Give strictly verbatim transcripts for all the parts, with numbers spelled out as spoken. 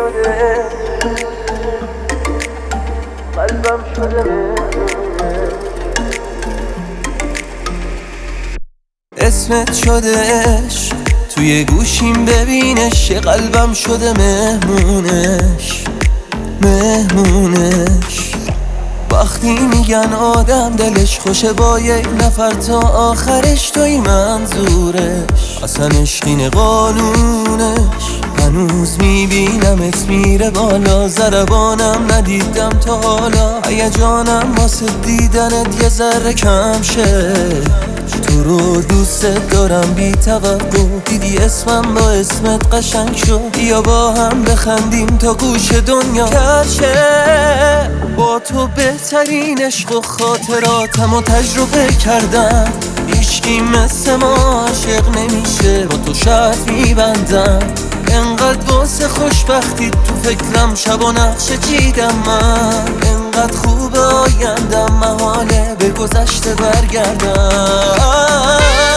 شده قلبم شده اسمت شدهش توی گوشیم ببینش یه قلبم شده مهمونش مهمونش وقتی میگن آدم دلش خوشه با یک نفر تا آخرش توی منظورش اصلا عشقین قانونش هنوز میبینمت میره بالا ضربانم ندیدم تا حالا هیجانم واسه دیدنت یه ذره کم شه تو رو دوست دارم بی توقع دیدی اسمم با اسمت قشنگ شد یا با هم بخندیم تا گوش دنیا کرشه با تو بهترین عشق و خاطراتم و تجربه کردم هیچکی مثل ما عاشق نمیشه با تو شرط میبندم انقدر واسه خوشبختی تو فکرم شب و نقشه چیدم من انقدر خوب آیندم محاله به گذشته برگردم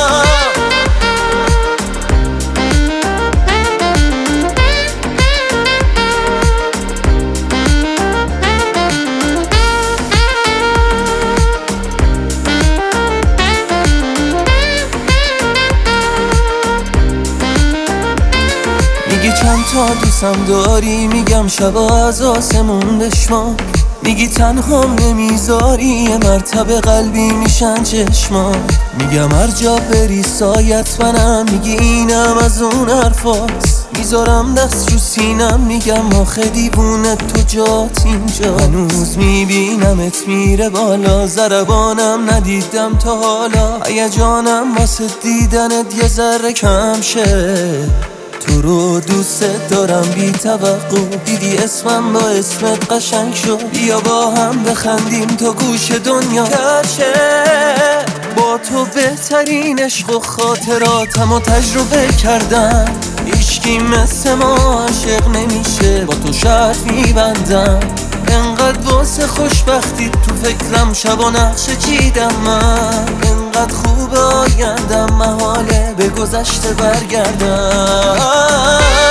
میگی چند تا دوستم داری میگم شبا از آسمون بشمار میگی تنهام نمیذاری یه مرتبه قلبی میشن چشمان میگم هر جا بری سایت منم میگی اینم از اون حرفاست میذارم دست رو سینم میگم آخه دیوونه تو جات اینجا هنوز میبینمت میره بالا ضربانم ندیدم تا حالا هیجانم واسه دیدنت یه ذره کم شه تو رو دوست دارم بی توقع دیدی اسمم با اسمت قشنگ شد بیا با هم بخندیم تا گوش دنیا کرشه با تو بهترین عشق و خاطراتم و تجربه کردم هیچکی مثل ما عاشق نمیشه با تو شرط میبندم انقدر واسه خوشبختی تو فکرم شب و نقشه چیدم من انقدر خوب آیندم محاله به گذشته برگردم